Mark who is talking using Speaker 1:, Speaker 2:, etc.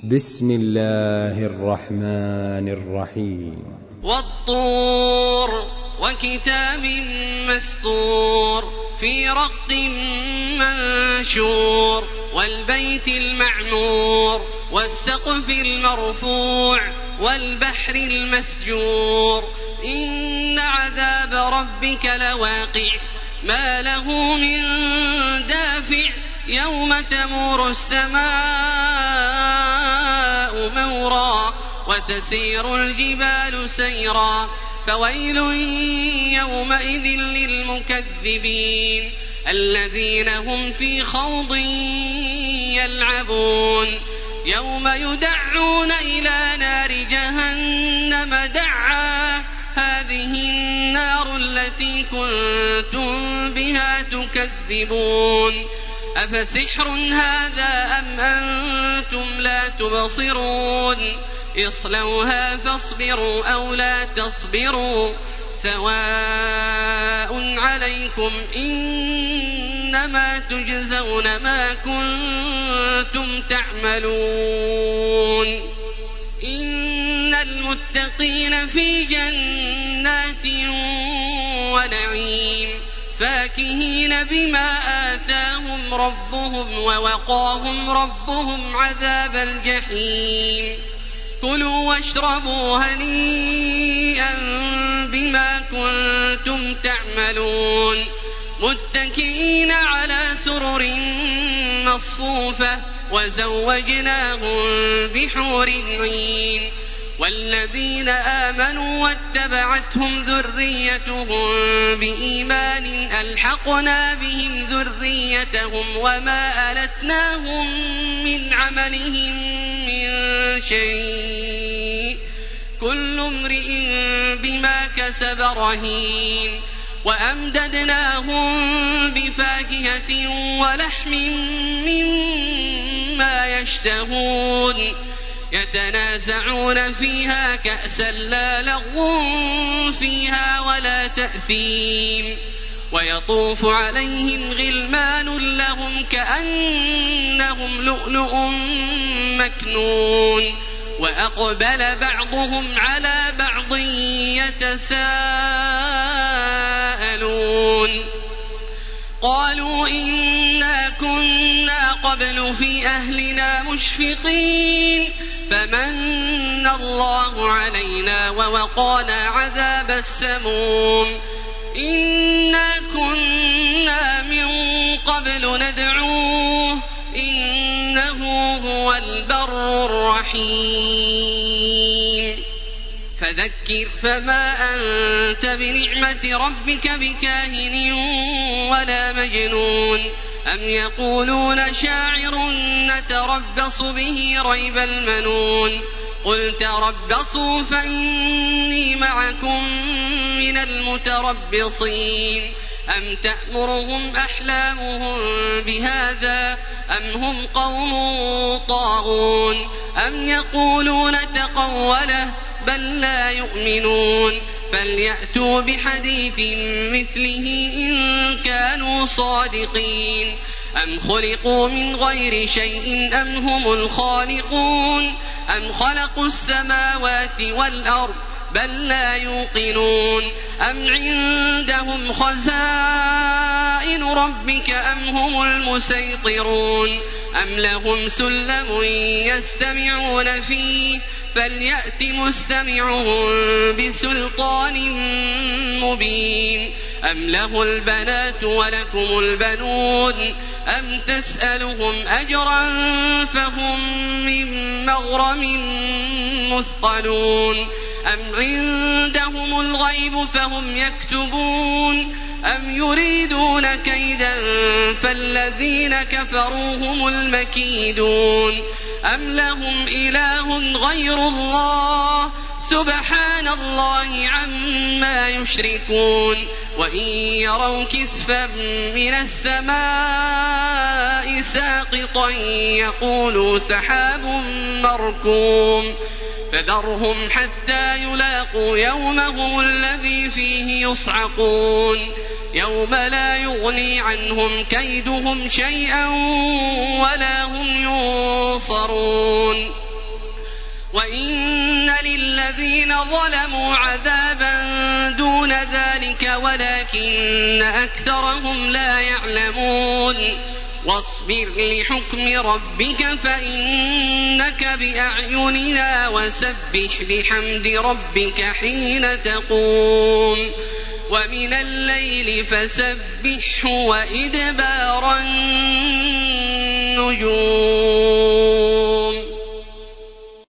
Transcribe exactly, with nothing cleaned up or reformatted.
Speaker 1: بسم الله الرحمن الرحيم.
Speaker 2: والطور وكتاب مسطور في رق منشور والبيت المعمور والسقف المرفوع والبحر المسجور إن عذاب ربك لواقع ما له من دافع يوم تمور السماء مورا وتسير الجبال سيرا فويل يومئذ للمكذبين الذين هم في خوض يلعبون يوم يدعون إلى نار جهنم دعا هذه النار التي كنتم بها تكذبون أفسحر هذا أم أنتم لا تبصرون اصلوها فاصبروا أو لا تصبروا سواء عليكم إنما تجزون ما كنتم تعملون إن المتقين في جنات ونعيم فاكهين بما آتاهم ربهم ووقاهم ربهم عذاب الجحيم كلوا واشربوا هنيئا بما كنتم تعملون متكئين على سرر مصفوفة وزوجناهم بحور عين والذين آمنوا واتبعتهم ذريتهم بإيمان ألحقنا بهم ذريتهم وما ألتناهم من عملهم من شيء كل امرئ بما كسب رهين وأمددناهم بفاكهة ولحم مما يشتهون يتنازعون فيها كأسا لا لغو فيها ولا تأثيم ويطوف عليهم غلمان لهم كأنهم لؤلؤ مكنون وأقبل بعضهم على بعض يتساءلون قالوا إنا كنا قبل في أهلنا مشفقين فمن الله علينا ووقانا عذاب السموم إنا كنا من قبل ندعوه إنه هو البر الرحيم فذكر فما أنت بنعمة ربك بكاهن ولا مجنون أم يقولون شاعر نتربص به ريب المنون قل تربصوا فإني معكم من المتربصين أم تأمرهم أحلامهم بهذا أم هم قوم طاغون أم يقولون تقوله بل لا يؤمنون فليأتوا بحديث مثله إن كانوا صادقين أم خلقوا من غير شيء أم هم الخالقون أم خلقوا السماوات والأرض بل لا يوقنون أم عندهم خزائن ربك أم هم المسيطرون أم لهم سلم يستمعون فيه فليأت مستمعهم بسلطان مبين أم له البنات ولكم البنون أم تسألهم أجرا فهم من مغرم مثقلون أم عندهم الغيب فهم يكتبون أم يريدون كيدا فالذين كفروا هم المكيدون أم لهم إله غير الله سبحان الله عما يشركون وإن يروا كسفا من السماء ساقطا يقولوا سحاب مركوم فذرهم حتى يلاقوا يومهم الذي فيه يصعقون يوم لا يغني عنهم كيدهم شيئا ولا هم ينصرون وإن للذين ظلموا عذابا دون ذلك ولكن أكثرهم لا يعلمون واصبر لحكم ربك فإنك بأعيننا وسبح بحمد ربك حين تقوم ومن الليل فسبحه وإدبار النجوم.